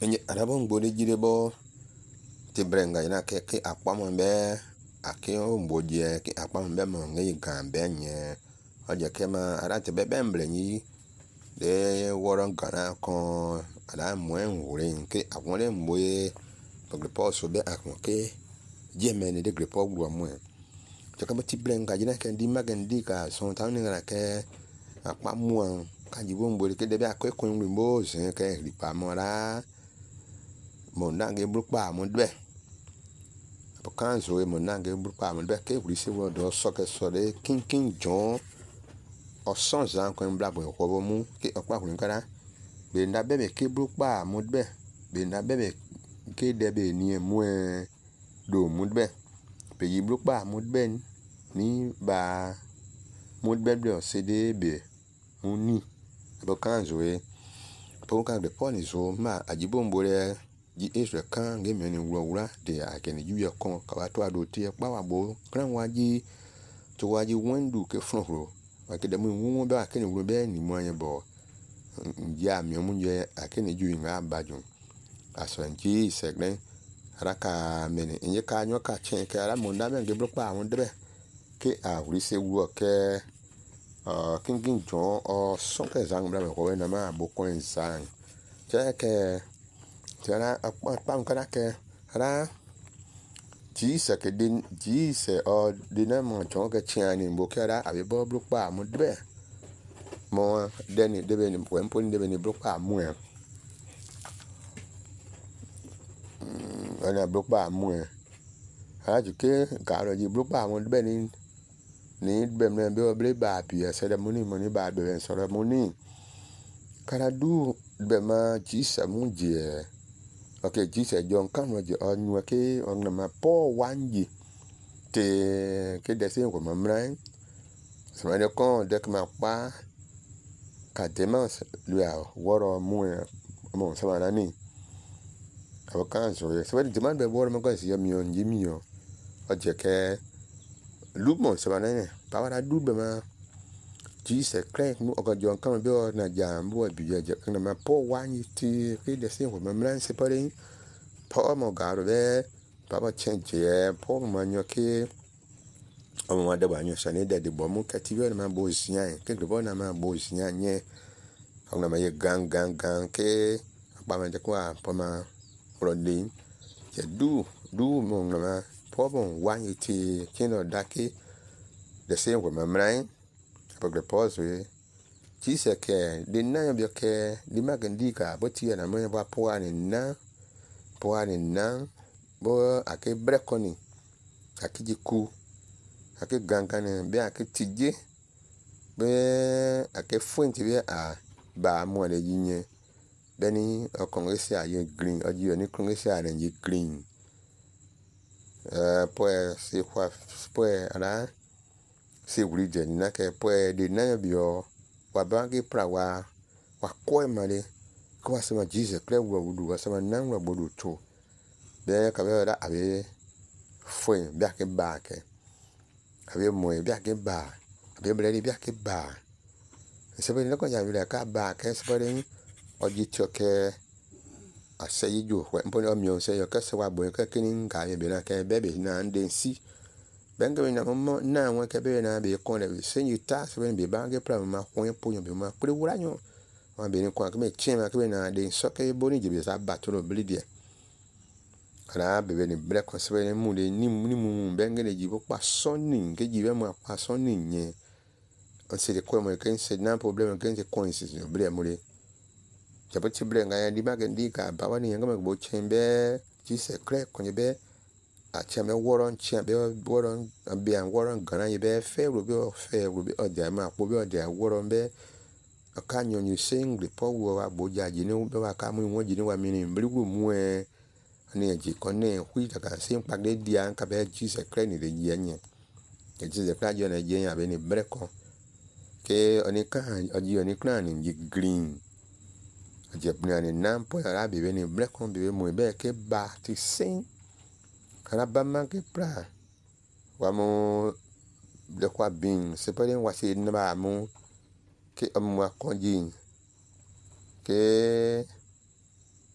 enye arabon gbode jire bo ti brenga ina ke akpamo be ake o mbodie ke akpamo be mo ngi gan be nye oje ke ma arate be bemble ni de woron gana kon ala mwen wurin ke akwole mboye to poso be akon ke jemene de grepo gwa mwen to ka ti brenga ina ke ndi magendi ka son tan ni na ke akpamo kan jibo mbode ke de be akon mbo se ke ripa mora mo nange brukpa mo dbe kanzo e mo nange brukpa mo dbe ke wrisi wo do soke sore king john o son zan ko mbla bo ko mu ke opa kun kara be nda bebe ke brukpa mo dbe be nda bebe ke de be ni mu e do mo dbe be yi brukpa mo dbe ni ba mo dbe do se de be mu ni bo kanzo e to kan de poni zo ma ajibo mbore ji Israel kan nge me ni wura de akeni juya kon ka to ado ti e pa wa bo kran waji to waji wendu ke fronro wa ke de mu won be akeni wuro be ni mo yen bo ya mi mu je akeni ju nga bajun aso nji segren raka meni nje ka nyo ka chen ke ara mo nda me nge blopa won de ke a wuri se wu ke king john o son ke zang bra ko na ma bo ko insang ke tera akpan kana ke ra jise ke din jise o dinamo chon ke chiani mbokera abi bo blukpa mu dbe mo deni debe ni wempo ni debe ni blukpa mu e ana blukpa mu e ha juke garo ji blukpa mu dbe ni dbe me be oble ba pi e ceremony mo ni ba be ceremony kara du dbe ma jise mu je okay jise John kan waje onwa ke onna ma po wanji te ke de se ko mamran sama de kon de ma pa ka demas lua woro mu mo sama nani abakan so ye sama de demand be woro mo ko si yami on jimi yo oje ke lumo sama nani pa wara du be ma jise crank mu o John kan be na jambo bi je kan ma po wanji ti ke de se ko mamran se pare po mo garo be papa change ye po mo nyo ke o mo de ba nyo sane de bo mu ka ti na ma bo sian ke de bo na ma bo sian nye o na ma ye gang ke pa ma de kwa po ma pro din je du mo na ma po mo wan ti kino daki de se ko ma mrai po de pause we ti se ke de na yo ke di magandika bo ti na mo ba po ani na poani nan bo ake brekoni ake jiku ake gangane be ake tije be ake fuenti be a ba mo le yinye beni o kongresi a ye green o ji oni kongresi a le ye green poe si kwa poe ala si wuri je na ke poe de na bi o wa bangi pra wa ko male ko asema Jesus kle wo wudu asema nan wa bodu to be ka be da abi foi be ake ba ke abi mo be ake ba abi bre be ake ba se be ne ko ya bi ka ba ke se be oji choke aseyi jo we mpo o mi o se yo ka se wa bo ke kini ka ye be na ke be na nden si benga na mo na won ke be na be kon le se yi ta se be ba ke pra ma ko po yo be ma pre wura nyo wa be ni kwa ke chema ke na de so ke boni jibe sa batoro blidie ara be ni bre ko se ni mu de ni mu benga le jibo pa sonni ke jibe mo pa sonni nye on se de ko mo ke se na problem ke se coincidence bre mo le japo ti bre nga ya di ba ke ndi ka ba wani nga mo chembe ti se kre ko ni be a cheme woron chembe woron be an woron gana ye be fe ro be o ja ma po be o ja woron be akanyo ni sing po wo wa boja ji ni be wa ka mu won ji ni wa mi ni mbrigu mu e ni ji ko ne hui ta ka sing pa de dia ka be ji se kre ni de ji anye ke ji se kra jo na je ya be ni breko ke oni ka oji oni kra ni ji green je bna ni nam po ara be ni breko be mu be ke ba ti sing kana ba man ke pra wa mo de kwa bin se pa den wa se ni ba mu ke amwa konji ke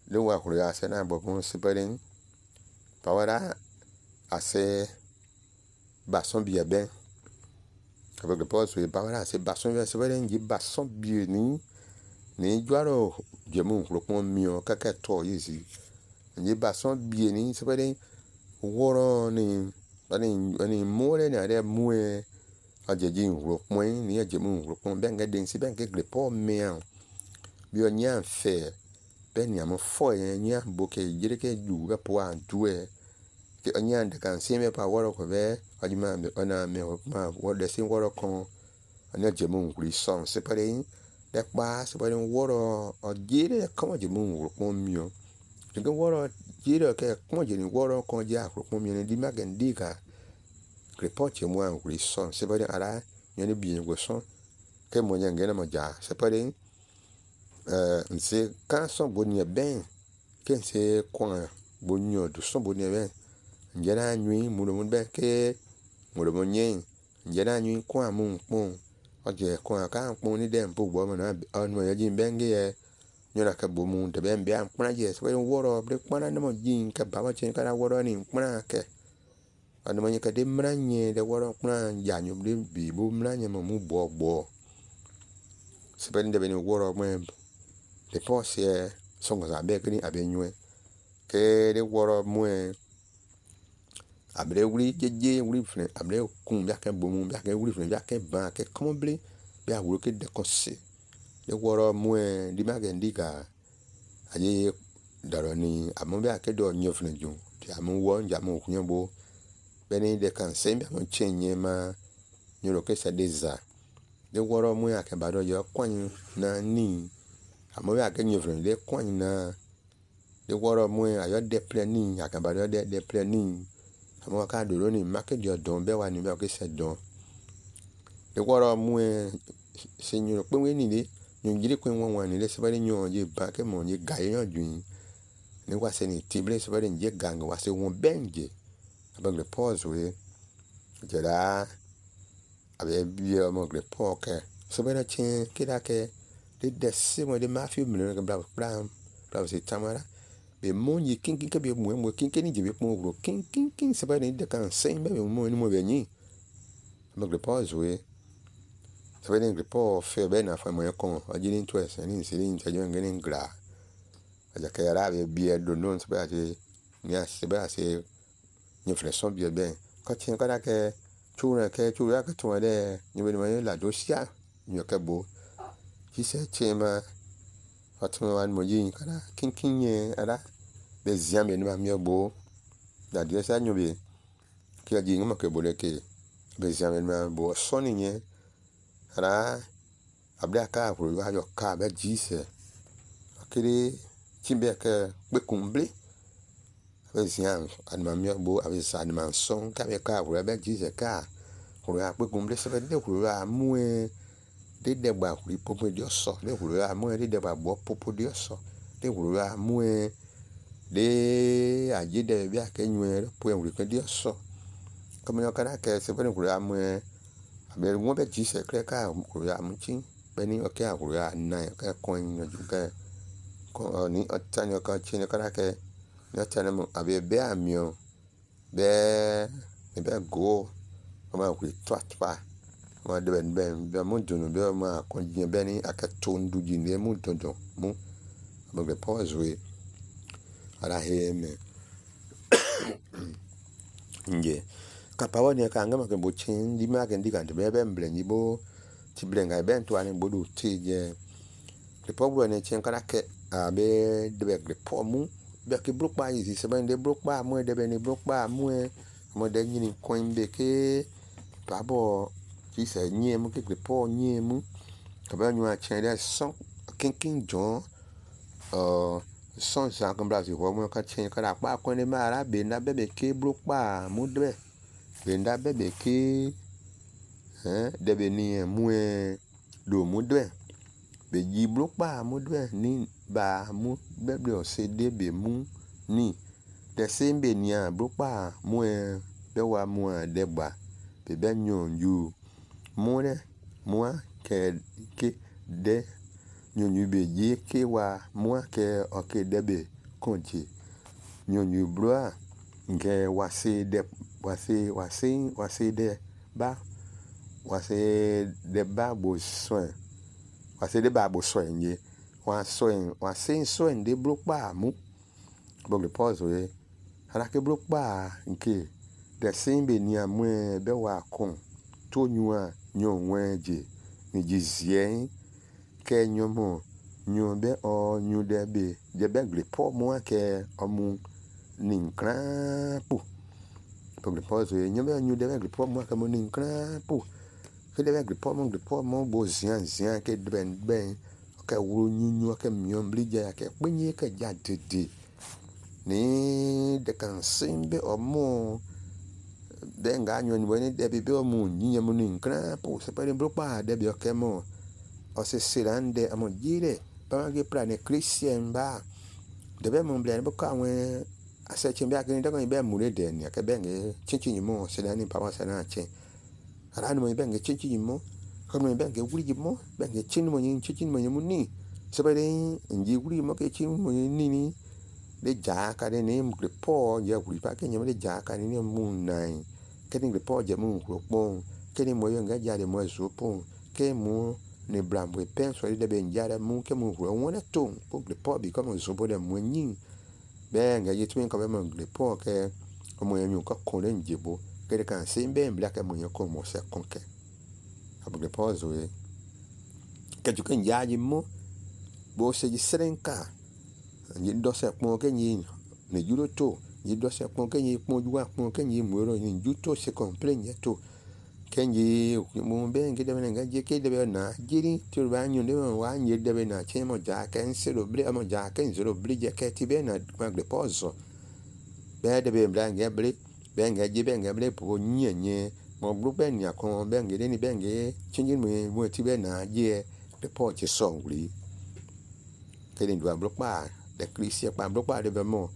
le wa kuria se na bo bon separen pawara ase bason bi ben avec le poste et pawara ase bason bi separen ji bason bi ni jwaro jemu rokon mio kaka to yizi ji bason bi ni separen woro ni ani more ni ade mue ajeji rokon ni ajemu rokon ben ga den si ben ke grepo mia bi onya fe ben ya mo fo nya boke jire ke ju ga po an tuwe ke onya de kan se me pa woro ko be ajima me ona me ma wo de sin woro kon ani ajemu nkuri son separe de pa separe woro o jire kan ajemu rokon mio de woro jire ke kon je ni woro kon ja rokon mio ni di magen diga report mo an nkuri son separe ara ni bi ngo son ke mo nya ngena mo ja separe nse kan son bonia ben ken se kwa bonio do son bonia ben njera nyi muno ben ke muno nyen njera nyi kwa mun pon oje kwa kan pon ni dem po gbo mo na onu ya jin ben ge nyora ka bomu de ben bia pona je so woro bre pona no jin ka ba ma chen ka woro ni pona ke anu ma ka de mranye de woro pona ya nyu de bi bu mranye mo mu bo se ben de ben woro mo le posie songo za be kini abenywe ke de woro mue abre wuri jeje wuri fne abre kun bia ke bomu bia ke wuri fne bia ke ba ke komble bia wuro ke de konse de woro mue di magendiga aye daroni amo bia ke do nyofne ju ti amo wo njamo kunyobo beni de kan se bia mo chenye ma nyoro ke sa deza de woro mue akebado yo kwan na ni amo ya ke nyofre de kwan na de woro mue ayo de plani akabado de plani amo ka do ni market yo don be wa ni be ke se don de woro mue senyo pe we ni le nyu jiri kwen won ni le se bari nyu je ba ke mo ni ga yo jun ni wa se ni tible se bari je gang wa se won benje abang le pause we jera abe bi mo le poke se bari chen kida ke de se mo de ma fi mi le bla se tamara be mo ni kin ke be mo kin ni je be mo ro kin se bari de kan se be mo ni mo be ni abang le pause we se bari le po fe be na fa mo kon ajini to ese ni se ni tajo ngene gra aja ke ara be bi do non se bari ni se bari se ni fleson bi ben ka chen ka ke chu ya ke to de ni be mo la do sia ni ke bo ki se chema atun wan mo yin kana kin ye ara be ziam be ni ma mi bo da de sa nyu be ki aji ngam ke bo le ke be ziam be ma bo so ni ye ara abda ka ko wa yo ka be ji se akiri chimbe ke be kumble be ziam an ma mi bo abe sa ni ma son ka be ka ko be ji se ka ko ya be kumble se be de ko ya mu de gba kuri popo di oso de wuro amu de gba gbo popo di oso de wuro amu de aje de bi akenyu po wuro kan di oso komi o kana ke se bene wuro amu abe won be ji se kre ka wuro amu chin beni o ke wuro na ka kon ju ka ko ni otanyo ka chin kana ke ni otanyo abe be amio be go ma ku twatwa ma de ben be mo dunu be ma kon je beni akato nduji ne mo dondo mo be pause we ara he me nje kapawa ne ka ngama ke bo chin di ma ke ndi kan be mble ni bo ti blenga ben to ani bodu ti je le pogbo ne chin kara ke abe de be po mu be ke brok pa yi se ben de brok pa mo de be ni brok pa mo de ni kon be ke babo ki se nye mu ke po nye mu ka ba nyu a chen de son kin jon son sa kan bra si ho mo ka chen kara pa kon ne ma ara be na be ke brok pa mu de be nda be ke de be ni mu do mu de be ji brok pa mu de ni ba mu be o se de be mu ni de se be ni a brok pa mu be wa mu de gba be be nyon ju mu ne mu ke de nyon ju be je ke wa mu ke o ke de be konje nyonyu broa nge wase de ba bo soin wase de ba bo soin ye wase soin de bro pa mu bo le pause we ara ke bro pa nke de simbe ni amwe be wa kon to nyua nyonweje ni jizie ke nyomo nyobe o nyude be je be gre po mo ke omu ninkran pu bo le pause we nyobe nyude be gre po mo ke mo ninkran pu ke de be gre po mo bo zian ke ben ke wuro nyunyu ke mion blije ke penye ke ja dede ni de kan simbe omo denga nyon woni de be omu nyinya mo ninkran pu se pare bro pa de be ke mo o se sirande amo jire ba ge plane christian ba de be mo blane bo ka wen ase chimbe akini de ko be mure de ni ke benge chinchin mo se dani pa sa na che ara no benge chinchin mo ko no benge wuri mo benge chin mo yin chinchin mo ni se pare nji wuri mo ke chin mo ni de ja ka de ni mure po ya wuri pa ke nyama de ja ka ni mo nai ke ni po je mo ko pon ke ni mo yo nga ja de mo zo pon ke mo ne brambo e penso de be njara mu ke mu ro wona to po le po bi como zo bo de mo nyin be nga ye twin ko be mo le po ke mo yo ko ko le njebo ke de kan se be mbla ke mo yo ko mo se konke abu le po zo e ke ju kan ya ji mo bo se ji srenka ni do se pon ke ni ne juro to ni do se pon ke ni pon ju wa pon ke ni mo ro ni ju to se complain to kenji mo be ngi de nga je ke de na jiri to ba nyu de wa nyi de na che mo ja ke nsero bre mo ja ke nsero bre je ke ti be na ma gre pozo be de be bla nge bre be nga je be nga bre po nyenye mo bru be nya ko be ngi de ni be ngi chinji mo ti be na je de po che songri ke ni do bru pa de krisia pa bru pa de be mo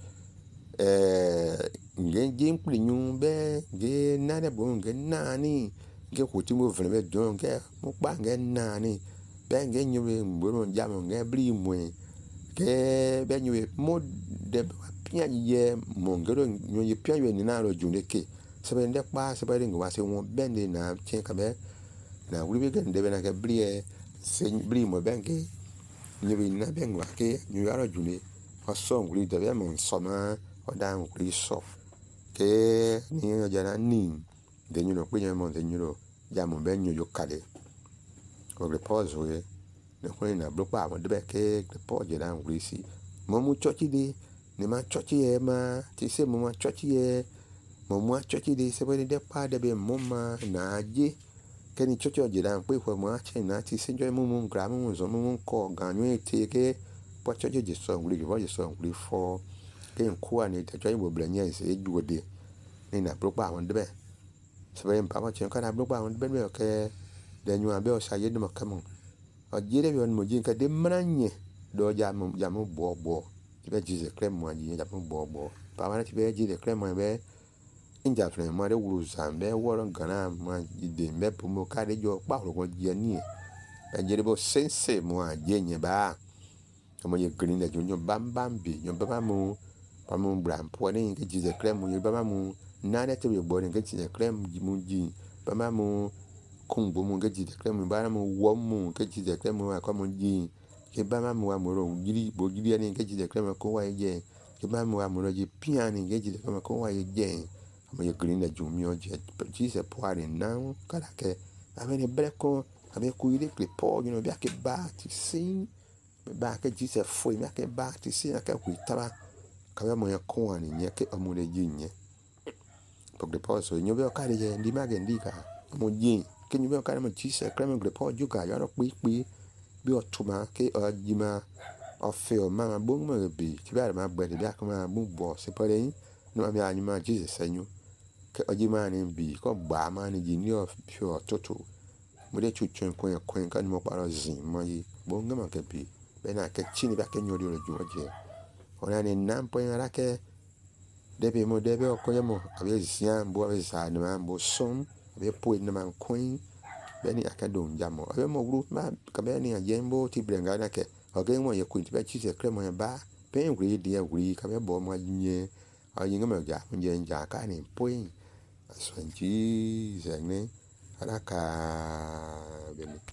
nge je mpli nyu be nge na de bo nge na ni nge kuti mo vre be don nge mo pa nge na ni be nge nyu mboro jam nge bli mwe ke be nyu mo de pia ye mo ngero nyu ye pia ye ni na ro junde ke se be nde pa se be ngwa se won be ndi na chen ka be na wuri be nde be na ke bli e se bli mo be nge nyu be na be ngwa ke nyu ro junde o so nguri de be mo so ma o da nguri so ke ni o jana ni de nyu no pe nyu mo de nyu ro ja mo be nyu yo kale o le pause we ne ko na blo pa mo de be ke le pause je da nguri si mo mu chochi de ni ma chochi e ma ti se mo ma chochi e mo mu chochi de se be de pa de be mo ma na je ke ni chochi o je da pe ko mo a che na ti se jo mo mo gra mo zo mo ko ga nyu ti ke po chochi je so nguri je so nguri fo ke nko ani te jo bo blanya se ju de ni na blo pa mo de be se be pa mo chen ka na blo pa mo de be ke de nyu abe o sa ye de mo kamo o jire bi on mo jin ka de mranye do jamu bo be jize krem mo ji jamu bo pa ma ti be jize krem mo be inja fre mo de wuru zambe woro gana mo de me pu mo ka de jo pa ro ko je ni be jire bo sense mo a je nye ba mo ye green de jo bam bi jo ba mo pa mo bram po ni ke jize krem mo ye ba mo na de te be bo ni ke jize krem mo ji ba mo kung bo mo ke jize krem ba mo wo mo ke jize krem mo ko mo ji ke ba mo amoro jiri bo jiri ni ke jize krem ko wa je ke ba mo amoro ji piani ke jize krem ko wa je mo ye green de jo mi o je jize poare na kala ke ave bre ko ave ku ile ke po you know bia ke ba ti sin ba ke jize foi mi ke ba ti sin ke ku taba ka ba mo ye ko ani nye ke amore ji nye porque po so nyo be ka de ndi ma ge ndi ka mo ji ke nyo be ka mo jize krem gre po ju ka yo ro pi bi otuma ke ajima ofio mama bong mo bi ti ba ma gbe de ka ma bu bo se pare no ma ani ma Jesus senyu ke ajima ni bi ko gba ma ni ji ni of pure toto mo de chuchu ko kan mo paro zin mo yi bonga ma ke bi be na ke chini ba ke nyori ro ju je ona ni nam po ara ke de be mo de be ko mo abe zian bo abe za ni ma bo som abe po ni ma coin beni akadon jamo abe mo group ma ka beni ajembo ti brenga na ke oge mo ye kwinti be chise kremo ya ba pen we dia we ka be bo ma nye a yin ma ja mun ja ka ni point so Jesus ne alaka